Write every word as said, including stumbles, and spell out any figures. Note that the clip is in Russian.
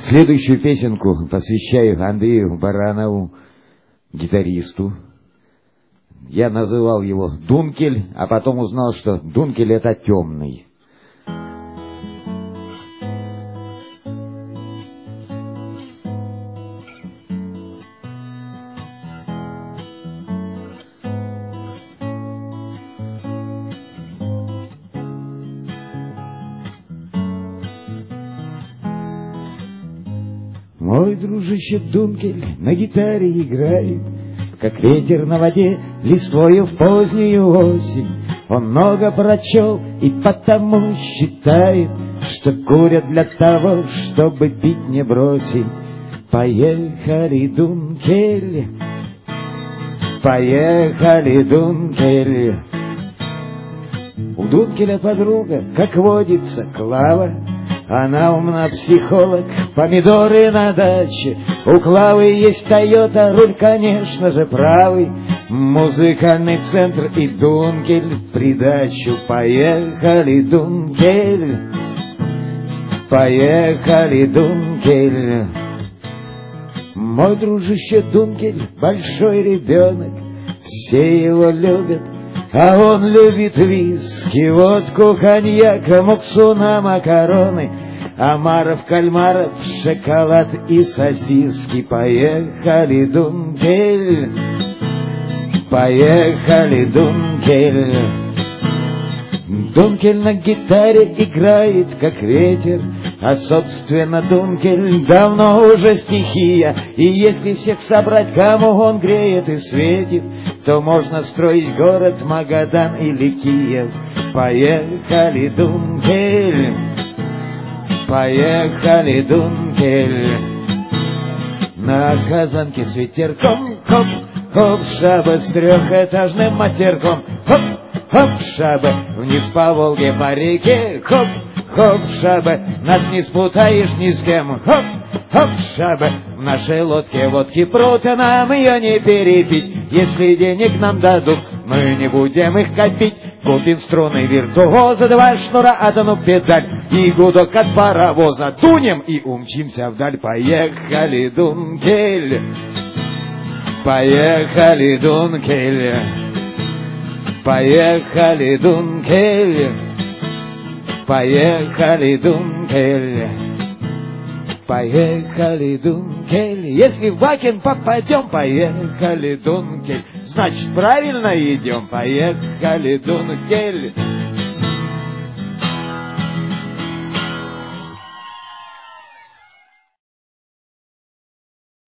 Следующую песенку посвящаю Андрею Баранову, гитаристу. Я называл его Дункель, а потом узнал, что Дункель — это темный. Мой дружище Дункель на гитаре играет, как ветер на воде, листвою в позднюю осень. Он много прочел и потому считает, что курят для того, чтобы пить не бросить. Поехали, Дункель, поехали, Дункель. У Дункеля подруга, как водится, Клава. Она умна, психолог, помидоры на даче. У Клавы есть Тойота, руль, конечно же, правый. Музыкальный центр и Дункель в придачу. Поехали, Дункель, поехали, Дункель. Мой дружище Дункель большой ребенок, все его любят, а он любит виски, водку, коньяк, муксуна, макароны, омаров, кальмаров, шоколад и сосиски. Поехали, Дункель, поехали, Дункель. Дункель на гитаре играет, как ветер, а, собственно, Дункель давно уже стихия. И если всех собрать, кому он греет и светит, то можно строить город Магадан или Киев. Поехали, Дункель, поехали, Дункель. На казанке с ветерком, хоп, хоп, шаба с трехэтажным матерком, хоп, хоп, шаба, вниз по Волге, по реке, хоп, хоп, шаба, нас не спутаешь ни с кем, хоп, хоп, шаба, в нашей лодке водки прут, а нам ее не перепить. Если денег нам дадут, мы не будем их копить. Купим струны виртуоза, два шнура, одну педаль и гудок от паровоза. Дунем и умчимся вдаль. Поехали, Дункель, поехали, Дункель, поехали, Дункель, поехали, Дункель, поехали, Дункель. Если в Бакен попадем, поехали, Дункель, значит, правильно идем. Поехали, Дункель.